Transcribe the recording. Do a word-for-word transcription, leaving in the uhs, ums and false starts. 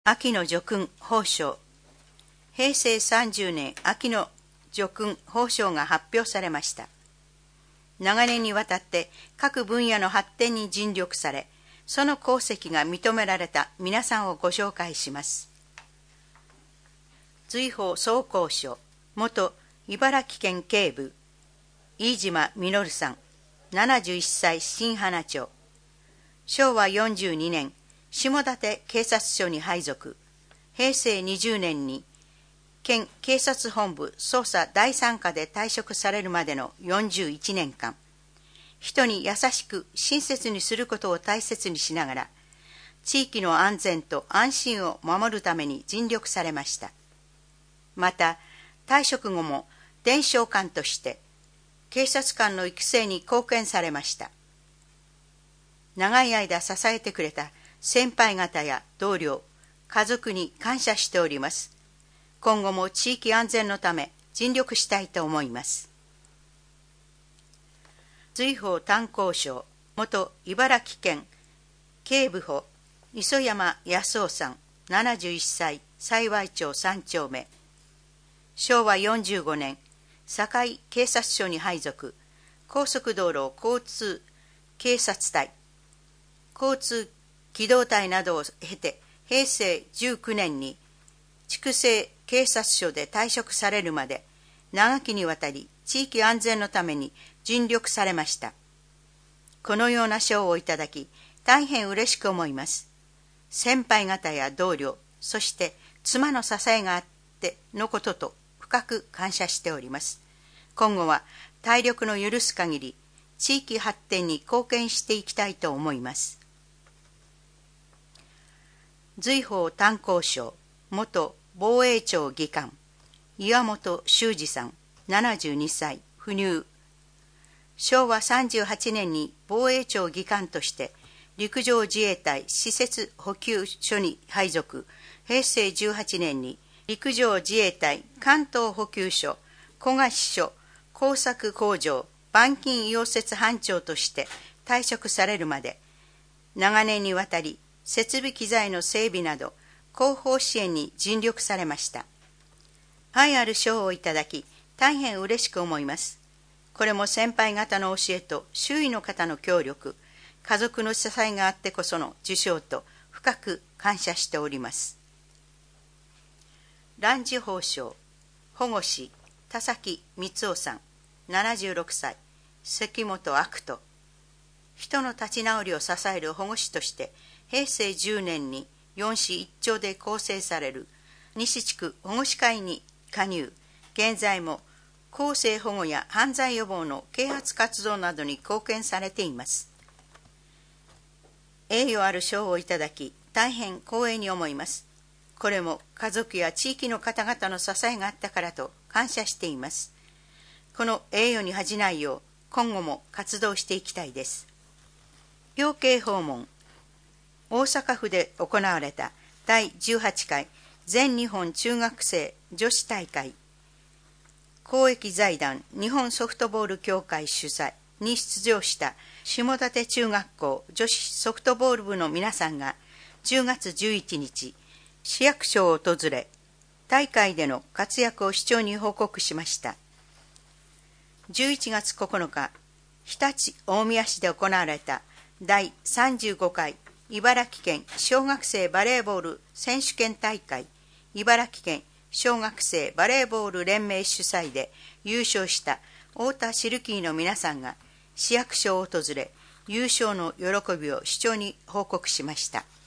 秋の叙勲褒章。へいせいさんじゅうねん秋の叙勲褒章が発表されました。長年にわたって各分野の発展に尽力され、その功績が認められた皆さんをご紹介します。瑞宝総工所元茨城県警部飯島実さん、ななじゅういっさい新花町。しょうわよんじゅうにねん下館警察署に配属。へいせいにじゅうねんに県警察本部捜査だいさん課で退職されるまでのよんじゅういちねんかん、人に優しく親切にすることを大切にしながら、地域の安全と安心を守るために尽力されました。また、退職後も伝承官として警察官の育成に貢献されました。長い間支えてくれた先輩方や同僚、家族に感謝しております。今後も地域安全のため尽力したいと思います。瑞宝炭鉱省元茨城県警部補磯山康夫さん、ななじゅういっさい幸町さんちょうめ。しょうわよんじゅうごねん堺警察署に配属。高速道路交通警察隊、交通機動隊などを経て、へいせいじゅうきゅうねんに筑西警察署で退職されるまで、長きにわたり地域安全のために尽力されました。このような賞をいただき、大変嬉しく思います。先輩方や同僚、そして妻の支えがあってのことと深く感謝しております。今後は体力の許す限り、地域発展に貢献していきたいと思います。瑞宝炭鉱省元防衛庁技官岩本修二さん、ななじゅうにさい赴任。しょうわさんじゅうはちねんに防衛庁技官として陸上自衛隊施設補給所に配属。へいせいじゅうはちねんに陸上自衛隊関東補給所古河支所工作工場板金溶接班長として退職されるまで、長年にわたり設備機材の整備など広報支援に尽力されました。栄えある賞をいただき、大変嬉しく思います。これも先輩方の教えと周囲の方の協力、家族の支えがあってこその受賞と深く感謝しております。蘭寿褒章保護司田崎光夫さん、ななじゅうろくさい関本悪人。人の立ち直りを支える保護司として、へいせいじゅうねんによんしいいっちょうで構成される西地区保護司会に加入。現在も更生保護や犯罪予防の啓発活動などに貢献されています。栄誉ある賞をいただき、大変光栄に思います。これも家族や地域の方々の支えがあったからと感謝しています。この栄誉に恥じないよう、今後も活動していきたいです。表敬訪問。大阪府で行われただいじゅうはちかい全日本中学生女子大会、公益財団日本ソフトボール協会主催に出場した下館中学校女子ソフトボール部の皆さんがじゅうがつじゅういちにち、市役所を訪れ、大会での活躍を市長に報告しました。じゅういちがつここのか、常陸大宮市で行われただいさんじゅうごかい茨城県小学生バレーボール選手権大会、茨城県小学生バレーボール連盟主催で優勝した太田シルキーの皆さんが市役所を訪れ、優勝の喜びを市長に報告しました。